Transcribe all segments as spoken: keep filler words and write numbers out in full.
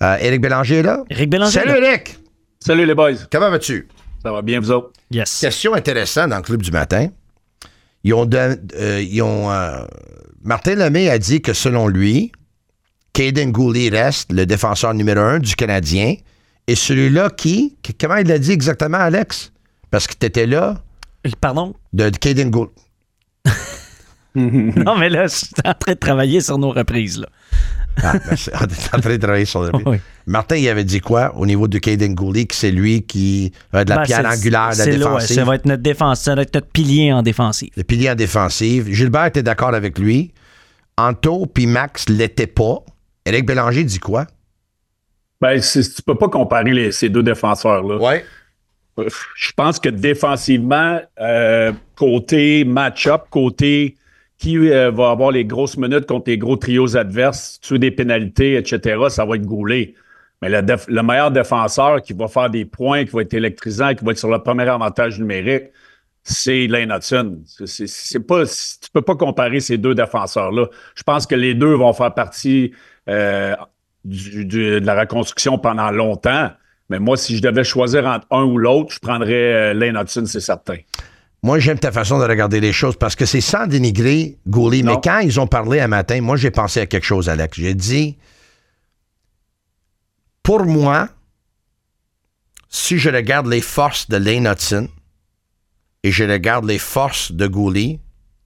Euh, Éric Bélanger est là? Éric Bélanger. Salut, Éric! Salut les boys. Comment vas-tu? Ça va bien, vous autres? Yes. Question intéressante dans le Club du matin. Ils ont... De, euh, ils ont euh, Martin Lemay a dit que selon lui, Kaiden Guhle reste le défenseur numéro un du Canadien. Et celui-là qui... Comment il l'a dit exactement, Alex? Parce que tu étais là. Pardon? De, de Kaiden Guhle. Non, mais là, je suis en train de travailler sur nos reprises, là. Ah, ben c'est, on est en train de travailler sur le... Oui. Martin, il avait dit quoi au niveau de Kaiden Guhle, que c'est lui qui a de la Ben, pierre c'est- angulaire de la c'est là, ouais, défensive. ça va être notre défense, ça va être notre pilier en défensive. Le pilier en défensive. Gilbert était d'accord avec lui. Anto puis Max l'étaient pas. Éric Bélanger dit quoi? Ben, c'est- tu peux pas comparer les- ces deux défenseurs-là. Ouais. Euh, Je pense que défensivement, euh, côté match-up, côté qui euh, va avoir les grosses minutes contre les gros trios adverses, tuer des pénalités, et cetera, ça va être Goulet. Mais le, def- le meilleur défenseur qui va faire des points, qui va être électrisant, qui va être sur le premier avantage numérique, c'est Lane Hudson. C'est, c'est, c'est pas, c'est- tu peux pas comparer ces deux défenseurs-là. Je pense que les deux vont faire partie euh, du- du- de la reconstruction pendant longtemps. Mais moi, si je devais choisir entre un ou l'autre, je prendrais euh, Lane Hudson, c'est certain. Moi, j'aime ta façon de regarder les choses parce que c'est sans dénigrer Guhle. Mais Non. quand ils ont parlé un matin, moi, j'ai pensé à quelque chose, Alex. J'ai dit, pour moi, si je regarde les forces de Lane Hudson et je regarde les forces de Guhle,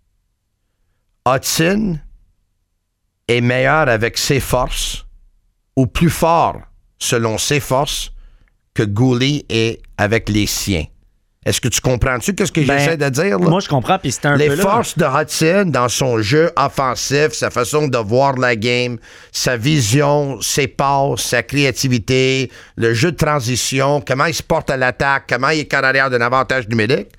Hudson est meilleur avec ses forces ou plus fort selon ses forces que Guhle est avec les siens. Est-ce que tu comprends-tu qu'est-ce que Ben, j'essaie de dire? Là? Moi, je comprends, puis c'était un Les peu là. forces de Hudson dans son jeu offensif, sa façon de voir la game, sa vision, ses passes, sa créativité, le jeu de transition, comment il se porte à l'attaque, comment il est en arrière d'un avantage numérique,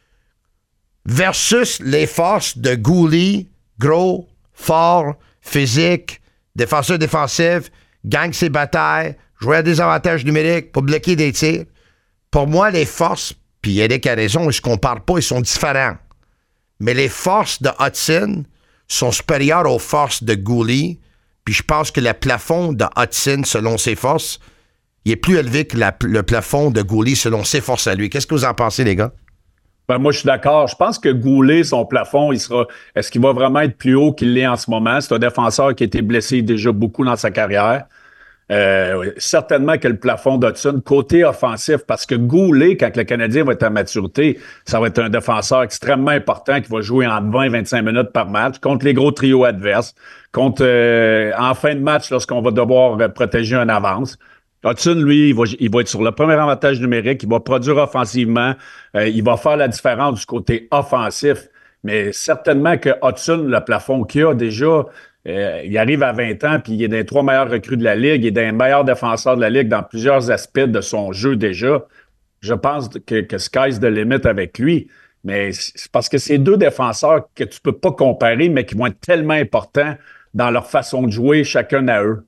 versus les forces de Guhle, gros, fort, physique, défenseur défensif, gagne ses batailles, jouer à des avantages numériques pour bloquer des tirs. Pour moi, les forces, puis Eric a raison, ils ne se comparent pas, ils sont différents. Mais les forces de Hudson sont supérieures aux forces de Guhle, puis je pense que le plafond de Hudson, selon ses forces, il est plus élevé que la- le plafond de Guhle selon ses forces à lui. Qu'est-ce que vous en pensez, les gars? Ben, moi, je suis d'accord. Je pense que Goulet, son plafond, il sera. Est-ce qu'il va vraiment être plus haut qu'il l'est en ce moment? C'est un défenseur qui a été blessé déjà beaucoup dans sa carrière. Euh, certainement que le plafond d'Hudson, côté offensif, parce que Goulet, quand le Canadien va être à maturité, ça va être un défenseur extrêmement important qui va jouer entre vingt et vingt-cinq minutes par match contre les gros trios adverses, contre euh, en fin de match lorsqu'on va devoir euh, protéger un avance. Hudson, lui, il va, il va être sur le premier avantage numérique, il va produire offensivement, euh, il va faire la différence du côté offensif. Mais certainement que Hudson, le plafond qu'il a déjà, euh, il arrive à vingt ans, puis il est dans les trois meilleurs recrues de la Ligue, il est dans les meilleurs défenseurs de la Ligue dans plusieurs aspects de son jeu déjà. Je pense que, que sky's the limit avec lui. Mais c'est parce que c'est deux défenseurs que tu peux pas comparer, mais qui vont être tellement importants dans leur façon de jouer, chacun à eux.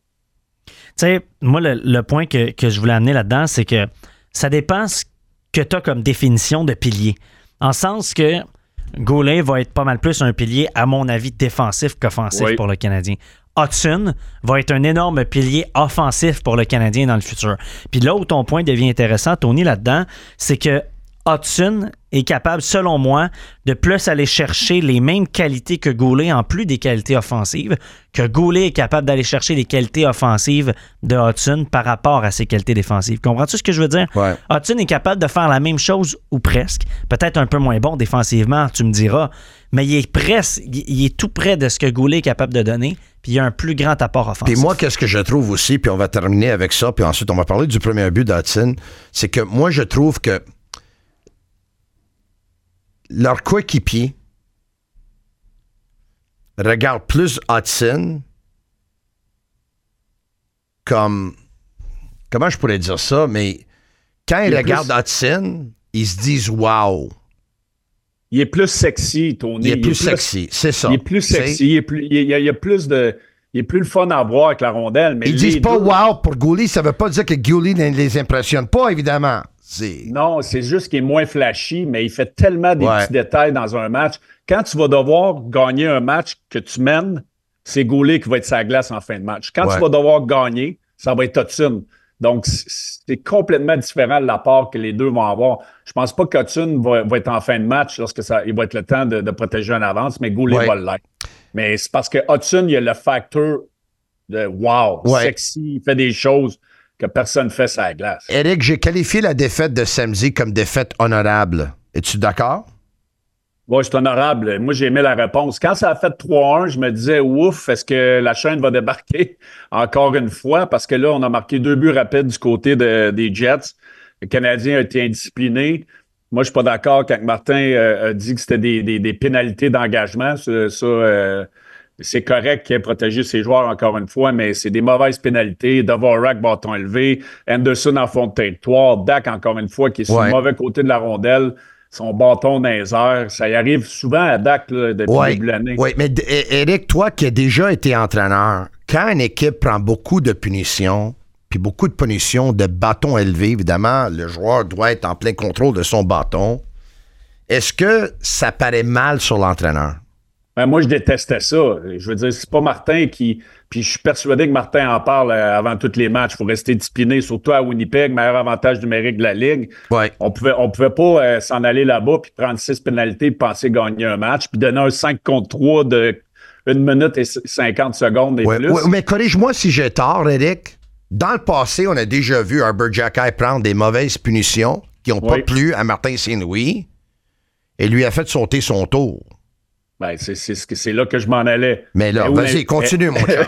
Tu sais, moi, le, le point que, que je voulais amener là-dedans, c'est que ça dépend ce que tu as comme définition de pilier. En sens que Goulet va être pas mal plus un pilier, à mon avis, défensif qu'offensif Oui. pour le Canadien. Hudson va être un énorme pilier offensif pour le Canadien dans le futur. Puis là où ton point devient intéressant, Tony, là-dedans, c'est que Hudson est capable, selon moi, de plus aller chercher les mêmes qualités que Goulet, en plus des qualités offensives, que Goulet est capable d'aller chercher les qualités offensives de Hudson par rapport à ses qualités défensives. Comprends-tu ce que je veux dire? Ouais. Hudson est capable de faire la même chose, ou presque. Peut-être un peu moins bon défensivement, tu me diras, mais il est presque, il il est tout près de ce que Goulet est capable de donner, puis il a un plus grand apport offensif. Puis moi, qu'est-ce que je trouve aussi, puis on va terminer avec ça, puis ensuite on va parler du premier but d'Hudson, c'est que moi, je trouve que leur coéquipier regarde plus Hudson comme... Comment je pourrais dire ça? Mais quand ils Il est regardent plus- Hudson, ils se disent « Wow! Il est plus sexy, » Tony. Il est plus sexy, c'est ça. Il est plus T'sais, sexy. Il, est plus, il, y a, il y a plus de... Il est plus le fun à voir avec la rondelle. Mais Ils les disent pas deux- « Wow » pour Guhle, ça veut pas dire que Guhle ne les impressionne pas, évidemment. C'est... Non, c'est juste qu'il est moins flashy, mais il fait tellement des Ouais. petits détails dans un match. Quand tu vas devoir gagner un match que tu mènes, c'est Goulet qui va être sa glace en fin de match. Quand Ouais. tu vas devoir gagner, ça va être Hudson. Donc, c'est complètement différent de l'apport que les deux vont avoir. Je pense pas qu'Hudson va, va être en fin de match lorsque ça, il va être le temps de, de protéger en avance, mais Goulet ouais. va l'être. Mais c'est parce que Hudson, il y a le facteur de wow, ouais. sexy, il fait des choses que personne ne fait sur la glace. Éric, j'ai qualifié la défaite de samedi comme défaite honorable. Es-tu d'accord? Oui, c'est honorable. Moi, j'ai aimé la réponse. Quand ça a fait trois un, je me disais, ouf, est-ce que la chaîne va débarquer encore une fois? Parce que là, on a marqué deux buts rapides du côté de, des Jets. Le Canadien a été indiscipliné. Moi, je suis pas d'accord quand Martin euh, a dit que c'était des, des, des pénalités d'engagement. Ça, ça euh, c'est correct qu'il ait protégé ses joueurs encore une fois, mais c'est des mauvaises pénalités. Dvorak, bâton élevé. Anderson en fond de territoire. Dak, encore une fois, qui est sur ouais. le mauvais côté de la rondelle. Son bâton dans les airs, ça y arrive souvent à Dak là, depuis ouais, le début de l'année. Oui, mais Éric, toi qui as déjà été entraîneur, quand une équipe prend beaucoup de punitions, puis beaucoup de punitions de bâton élevé, évidemment, le joueur doit être en plein contrôle de son bâton, est-ce que ça paraît mal sur l'entraîneur? Ben, moi, je détestais ça. Je veux dire, c'est pas Martin qui... Puis je suis persuadé que Martin en parle avant tous les matchs. Il faut rester discipliné, surtout à Winnipeg, meilleur avantage numérique de la Ligue. Ouais. On pouvait, on pouvait pas euh, s'en aller là-bas puis prendre six pénalités et penser gagner un match puis donner un cinq contre trois de une minute et cinquante secondes et ouais, plus. Ouais, mais corrige-moi si j'ai tort, Éric. Dans le passé, on a déjà vu Arbor Xhekaj prendre des mauvaises punitions qui n'ont oui. pas plu à Martin Saint-Louis et lui a fait sauter son tour. Ben, c'est, c'est, c'est là que je m'en allais. Mais là, vas-y, continue, mon chum.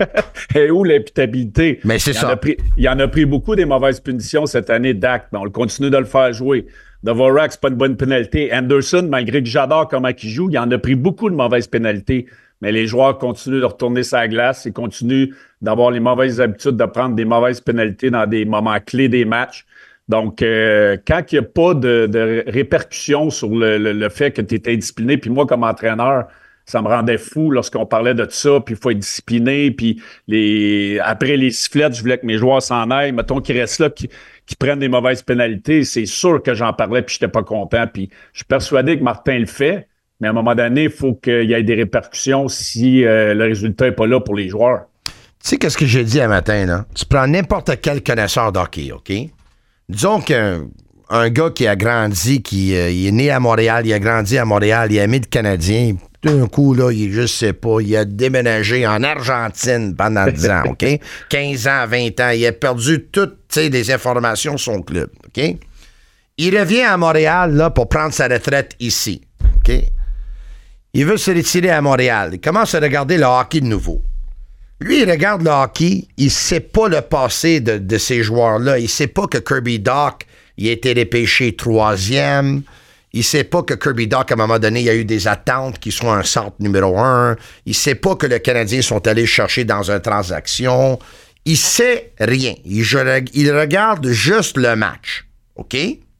Et où l'imputabilité? Mais c'est il ça. En a pris, il en a pris beaucoup des mauvaises punitions cette année, Dak. Mais on le continue de le faire jouer. Dvorak, c'est pas une bonne pénalité. Anderson, malgré que j'adore comment il joue, il en a pris beaucoup de mauvaises pénalités. Mais les joueurs continuent de retourner sa glace et continuent d'avoir les mauvaises habitudes de prendre des mauvaises pénalités dans des moments clés des matchs. Donc, euh, quand il n'y a pas de, de répercussions sur le, le, le fait que tu es indiscipliné, puis moi, comme entraîneur, ça me rendait fou lorsqu'on parlait de ça, puis il faut être discipliné, puis les après les sifflettes, je voulais que mes joueurs s'en aillent. Mettons qu'ils restent là, qu'ils, qu'ils prennent des mauvaises pénalités. C'est sûr que j'en parlais, puis je n'étais pas content. Puis je suis persuadé que Martin le fait, mais à un moment donné, il faut qu'il y ait des répercussions si euh, le résultat n'est pas là pour les joueurs. Tu sais qu'est-ce que j'ai dit un matin, là? Tu prends n'importe quel connaisseur d'hockey, OK? Disons qu'un un gars qui a grandi, qui euh, il est né à Montréal, il a grandi à Montréal, il a aimé le Canadien, d'un coup, là, il, je sais pas, il a déménagé en Argentine pendant dix ans, OK? quinze ans, vingt ans, il a perdu toutes les informations sur son club, OK? Il revient à Montréal, là, pour prendre sa retraite ici, OK? Il veut se retirer à Montréal. Il commence à regarder le hockey de nouveau. Lui, il regarde le hockey, il ne sait pas le passé de, de ces joueurs-là. Il ne sait pas que Kirby Dach, il a été repêché troisième. Il ne sait pas que Kirby Dach, à un moment donné, il y a eu des attentes qui sont un centre numéro un. Il ne sait pas que les Canadiens sont allés chercher dans une transaction. Il sait rien. Il, je, il regarde juste le match. OK?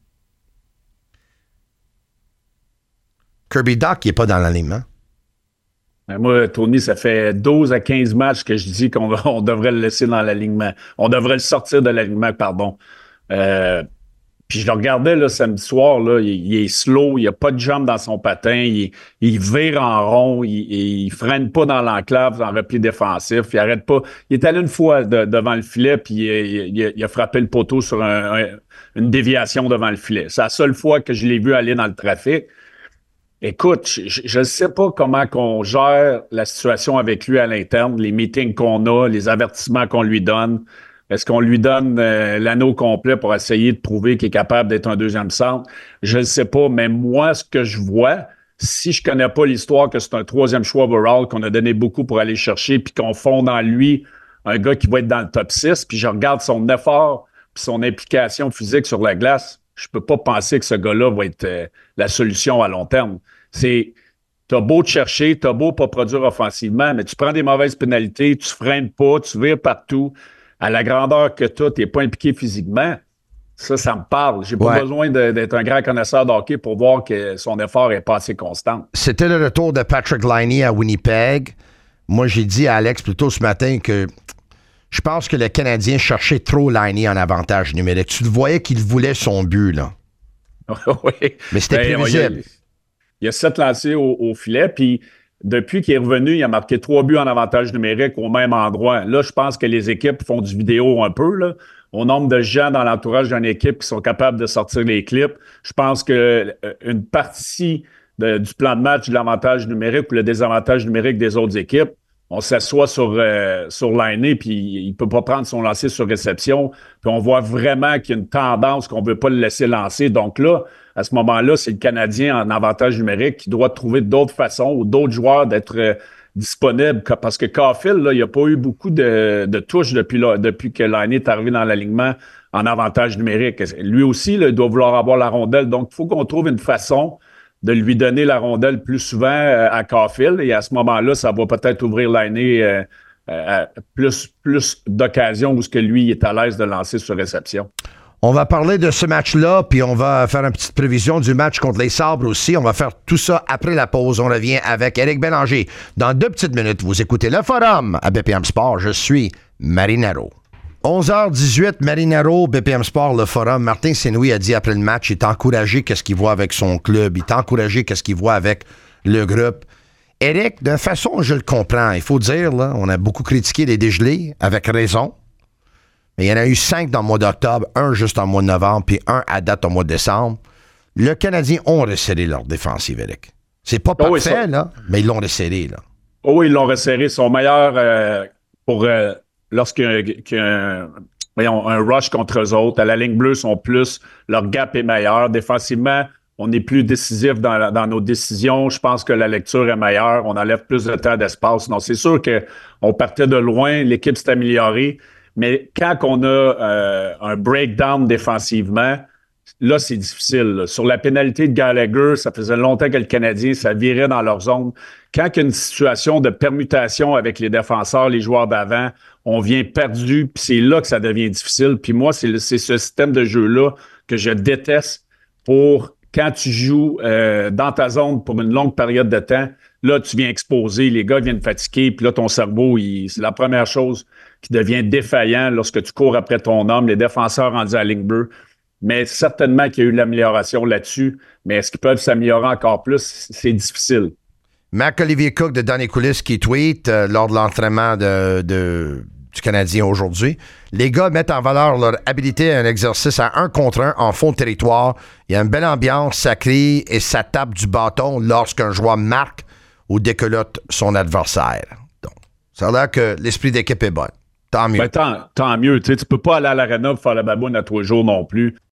Kirby Dach, il n'est pas dans l'alignement. Ben moi, Tony, ça fait douze à quinze matchs que je dis qu'on on devrait le laisser dans l'alignement. On devrait le sortir de l'alignement, pardon. Euh, puis je le regardais là, samedi soir, là, il, il est slow, il n'y a pas de jambes dans son patin, il, il vire en rond, il, il freine pas dans l'enclave en repli défensif, il arrête pas. Il est allé une fois de, devant le filet, puis il, il, il a frappé le poteau sur un, un, une déviation devant le filet. C'est la seule fois que je l'ai vu aller dans le trafic. Écoute, je ne sais pas comment qu'on gère la situation avec lui à l'interne, les meetings qu'on a, les avertissements qu'on lui donne. Est-ce qu'on lui donne euh, l'anneau complet pour essayer de prouver qu'il est capable d'être un deuxième centre? Je ne sais pas, mais moi, ce que je vois, si je connais pas l'histoire que c'est un troisième choix overall, qu'on a donné beaucoup pour aller chercher, puis qu'on fonde en lui un gars qui va être dans le top six, puis je regarde son effort puis son implication physique sur la glace, je peux pas penser que ce gars-là va être euh, la solution à long terme. C'est, t'as beau te chercher, t'as beau pas produire offensivement, mais tu prends des mauvaises pénalités, tu freines pas, tu vires partout. À la grandeur que tu as, t'es pas impliqué physiquement. Ça, ça me parle. J'ai pas ouais. besoin de, d'être un grand connaisseur de hockey pour voir que son effort est pas assez constant. C'était le retour de Patrick Laine à Winnipeg. Moi, j'ai dit à Alex plus tôt ce matin que je pense que le Canadien cherchait trop Laine en avantage numérique. Tu le voyais qu'il voulait son but, là. Oui. Mais c'était ben, prévisible. Il y a sept lancés au, au filet, puis depuis qu'il est revenu, il a marqué trois buts en avantage numérique au même endroit. Là, je pense que les équipes font du vidéo un peu, là. Au nombre de gens dans l'entourage d'une équipe qui sont capables de sortir les clips, je pense que euh, une partie de, du plan de match de l'avantage numérique ou le désavantage numérique des autres équipes, on s'assoit sur, euh, sur l'aîné, puis il ne peut pas prendre son lancer sur réception. Puis on voit vraiment qu'il y a une tendance qu'on ne veut pas le laisser lancer. Donc là, à ce moment-là, c'est le Canadien en avantage numérique qui doit trouver d'autres façons ou d'autres joueurs d'être euh, disponibles. Parce que Caulfield, là, il n'y a pas eu beaucoup de, de touches depuis, là, depuis que l'aîné est arrivé dans l'alignement en avantage numérique. Lui aussi, là, il doit vouloir avoir la rondelle. Donc, il faut qu'on trouve une façon de lui donner la rondelle plus souvent euh, à Caulfield. Et à ce moment-là, ça va peut-être ouvrir l'aîné euh, euh, plus, plus d'occasions où ce que lui est à l'aise de lancer sur réception. On va parler de ce match-là, puis on va faire une petite prévision du match contre les Sabres aussi. On va faire tout ça après la pause. On revient avec Éric Bélanger. Dans deux petites minutes, vous écoutez Le Forum à B P M Sport. Je suis Marinaro. onze heures dix-huit, Marinaro, B P M Sport, Le Forum. Martin Saint-Louis a dit après le match, il est encouragé qu'est-ce qu'il voit avec son club. Il est encouragé qu'est-ce qu'il voit avec le groupe. Éric, de façon, je le comprends. Il faut dire, là, on a beaucoup critiqué les dégelés, avec raison. Mais il y en a eu cinq dans le mois d'octobre, un juste en mois de novembre, puis un à date au mois de décembre. Le Canadien ont resserré leur défensive, Éric. C'est pas parfait, oh oui, ça... là, mais ils l'ont resserré, là. Oh oui, ils l'ont resserré. Ils sont meilleurs euh, pour euh, lorsqu'il y a un, voyons, un rush contre eux autres. À la ligne bleue, ils sont plus. Leur gap est meilleur. Défensivement, on est plus décisif dans, dans nos décisions. Je pense que la lecture est meilleure. On enlève plus de temps d'espace. Donc, c'est sûr qu'on partait de loin. L'équipe s'est améliorée. Mais quand on a euh, un breakdown défensivement, là, c'est difficile. Là. Sur la pénalité de Gallagher, ça faisait longtemps que le Canadien, ça virait dans leur zone. Quand il y a une situation de permutation avec les défenseurs, les joueurs d'avant, on vient perdu, puis c'est là que ça devient difficile. Puis moi, c'est, c'est ce système de jeu-là que je déteste pour quand tu joues euh, dans ta zone pour une longue période de temps. Là, tu viens exposer, les gars viennent fatiguer, puis là, ton cerveau, il, c'est la première chose qui devient défaillant lorsque tu cours après ton homme, les défenseurs rendus à la ligne bleue. Mais certainement qu'il y a eu de l'amélioration là-dessus, mais est-ce qu'ils peuvent s'améliorer encore plus? C'est difficile. Marc-Olivier Cook de Dans les coulisses qui tweet euh, lors de l'entraînement de, de, du Canadien aujourd'hui. Les gars mettent en valeur leur habilité à un exercice à un contre un en fond de territoire. Il y a une belle ambiance, ça crie et ça tape du bâton lorsqu'un joueur marque ou déculotte son adversaire. Donc, ça a l'air que l'esprit d'équipe est bon. Tant mieux. Ben, tant, tant mieux. Tu sais, tu peux pas aller à l'aréna pour faire la baboune à tous les jours non plus.